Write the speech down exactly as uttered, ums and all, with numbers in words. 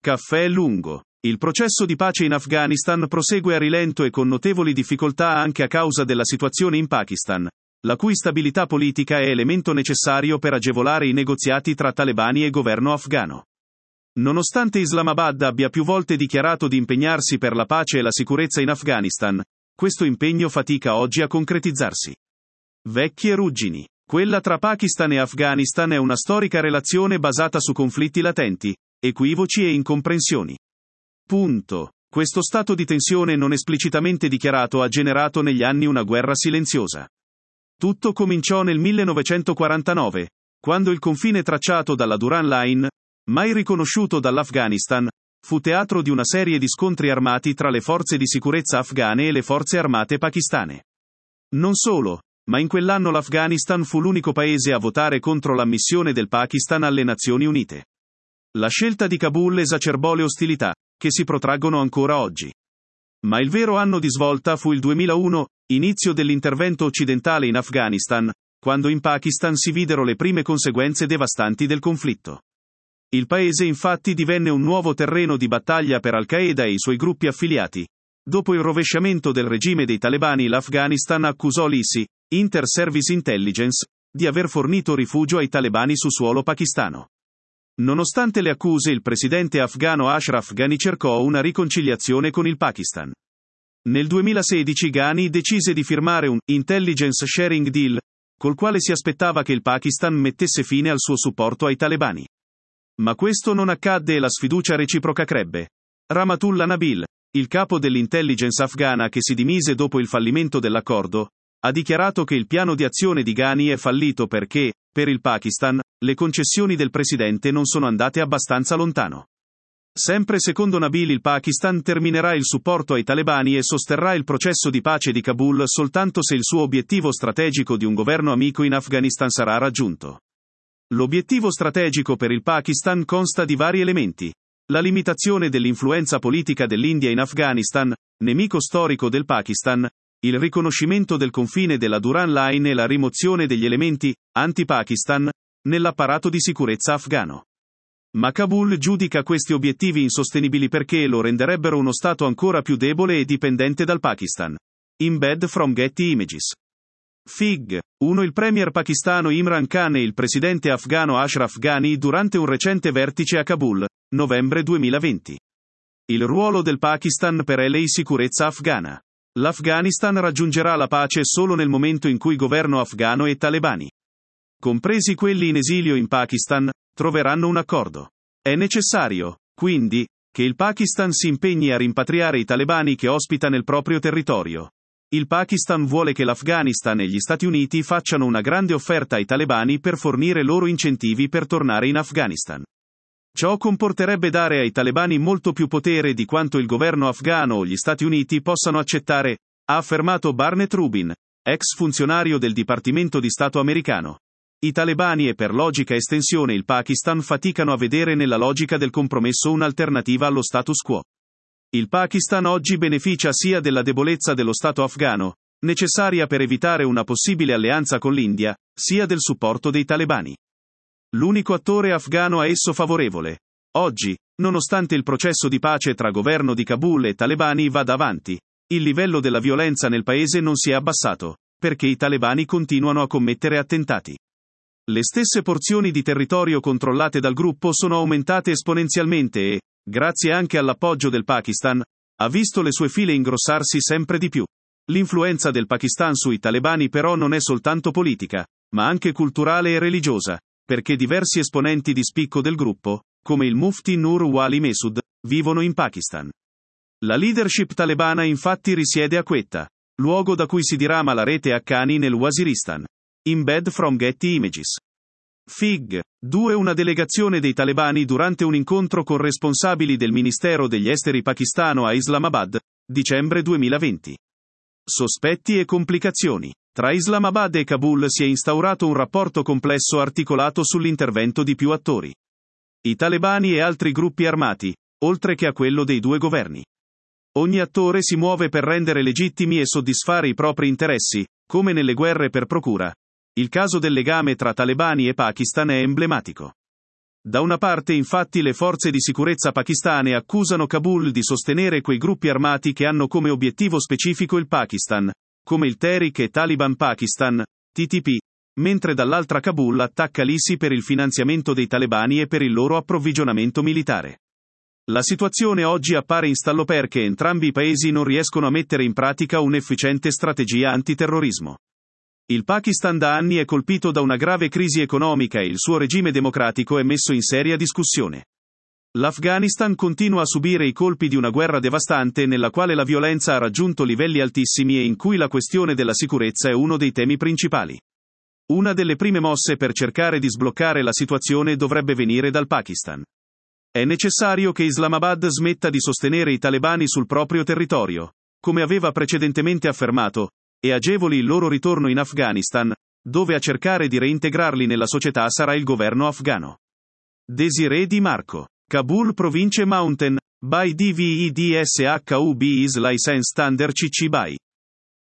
Caffè lungo. Il processo di pace in Afghanistan prosegue a rilento e con notevoli difficoltà anche a causa della situazione in Pakistan, la cui stabilità politica è elemento necessario per agevolare i negoziati tra talebani e governo afghano. Nonostante Islamabad abbia più volte dichiarato di impegnarsi per la pace e la sicurezza in Afghanistan, questo impegno fatica oggi a concretizzarsi. Vecchie ruggini. Quella tra Pakistan e Afghanistan è una storica relazione basata su conflitti latenti, equivoci e incomprensioni. Punto. Questo stato di tensione non esplicitamente dichiarato ha generato negli anni una guerra silenziosa. Tutto cominciò nel millenovecentoquarantanove, quando il confine tracciato dalla Durand Line, mai riconosciuto dall'Afghanistan, fu teatro di una serie di scontri armati tra le forze di sicurezza afghane e le forze armate pakistane. Non solo, ma in quell'anno l'Afghanistan fu l'unico paese a votare contro l'ammissione del Pakistan alle Nazioni Unite. La scelta di Kabul esacerbò le ostilità, che si protraggono ancora oggi. Ma il vero anno di svolta fu il duemilauno, inizio dell'intervento occidentale in Afghanistan, quando in Pakistan si videro le prime conseguenze devastanti del conflitto. Il paese infatti divenne un nuovo terreno di battaglia per Al-Qaeda e i suoi gruppi affiliati. Dopo il rovesciamento del regime dei talebani, l'Afghanistan accusò l'I S I, Inter-Service Intelligence, di aver fornito rifugio ai talebani su suolo pakistano. Nonostante le accuse, il presidente afghano Ashraf Ghani cercò una riconciliazione con il Pakistan. Nel duemilasedici Ghani decise di firmare un Intelligence Sharing Deal, col quale si aspettava che il Pakistan mettesse fine al suo supporto ai talebani. Ma questo non accadde e la sfiducia reciproca crebbe. Rahmatullah Nabil, il capo dell'intelligence afghana che si dimise dopo il fallimento dell'accordo, ha dichiarato che il piano di azione di Ghani è fallito perché, per il Pakistan, le concessioni del presidente non sono andate abbastanza lontano. Sempre secondo Nabil, il Pakistan terminerà il supporto ai talebani e sosterrà il processo di pace di Kabul soltanto se il suo obiettivo strategico di un governo amico in Afghanistan sarà raggiunto. L'obiettivo strategico per il Pakistan consta di vari elementi: la limitazione dell'influenza politica dell'India in Afghanistan, nemico storico del Pakistan, il riconoscimento del confine della Durand Line e la rimozione degli elementi anti-Pakistan nell'apparato di sicurezza afghano. Ma Kabul giudica questi obiettivi insostenibili perché lo renderebbero uno Stato ancora più debole e dipendente dal Pakistan. Embed from Getty Images. Fig. uno Il premier pakistano Imran Khan e il presidente afghano Ashraf Ghani durante un recente vertice a Kabul, novembre duemilaventi. Il ruolo del Pakistan per la sicurezza afghana. L'Afghanistan raggiungerà la pace solo nel momento in cui governo afghano e talebani, compresi quelli in esilio in Pakistan, troveranno un accordo. È necessario, quindi, che il Pakistan si impegni a rimpatriare i talebani che ospita nel proprio territorio. Il Pakistan vuole che l'Afghanistan e gli Stati Uniti facciano una grande offerta ai talebani per fornire loro incentivi per tornare in Afghanistan. Ciò comporterebbe dare ai talebani molto più potere di quanto il governo afghano o gli Stati Uniti possano accettare, ha affermato Barnett Rubin, ex funzionario del Dipartimento di Stato americano. I talebani e per logica estensione il Pakistan faticano a vedere nella logica del compromesso un'alternativa allo status quo. Il Pakistan oggi beneficia sia della debolezza dello Stato afghano, necessaria per evitare una possibile alleanza con l'India, sia del supporto dei talebani. L'unico attore afghano a esso favorevole. Oggi, nonostante il processo di pace tra governo di Kabul e talebani vada avanti, il livello della violenza nel paese non si è abbassato, perché i talebani continuano a commettere attentati. Le stesse porzioni di territorio controllate dal gruppo sono aumentate esponenzialmente e, grazie anche all'appoggio del Pakistan, ha visto le sue file ingrossarsi sempre di più. L'influenza del Pakistan sui talebani però non è soltanto politica, ma anche culturale e religiosa, perché diversi esponenti di spicco del gruppo, come il Mufti Nur Wali Mesud, vivono in Pakistan. La leadership talebana infatti risiede a Quetta, luogo da cui si dirama la rete Haqqani nel Waziristan. Embed from Getty Images. Fig. due Una delegazione dei talebani durante un incontro con responsabili del Ministero degli Esteri pakistano a Islamabad, dicembre duemilaventi. Sospetti e complicazioni. Tra Islamabad e Kabul si è instaurato un rapporto complesso articolato sull'intervento di più attori. I talebani e altri gruppi armati, oltre che a quello dei due governi. Ogni attore si muove per rendere legittimi e soddisfare i propri interessi, come nelle guerre per procura. Il caso del legame tra talebani e Pakistan è emblematico. Da una parte infatti le forze di sicurezza pakistane accusano Kabul di sostenere quei gruppi armati che hanno come obiettivo specifico il Pakistan, come il Tehrik e Taliban Pakistan, T T P, mentre dall'altra Kabul attacca l'I S I per il finanziamento dei talebani e per il loro approvvigionamento militare. La situazione oggi appare in stallo perché entrambi i paesi non riescono a mettere in pratica un'efficiente strategia antiterrorismo. Il Pakistan da anni è colpito da una grave crisi economica e il suo regime democratico è messo in seria discussione. L'Afghanistan continua a subire i colpi di una guerra devastante nella quale la violenza ha raggiunto livelli altissimi e in cui la questione della sicurezza è uno dei temi principali. Una delle prime mosse per cercare di sbloccare la situazione dovrebbe venire dal Pakistan. È necessario che Islamabad smetta di sostenere i talebani sul proprio territorio, come aveva precedentemente affermato, e agevoli il loro ritorno in Afghanistan, dove a cercare di reintegrarli nella società sarà il governo afghano. Desiree Di Marco. Kabul Province Mountain, by D V E D S H U B is License Standard C C B Y.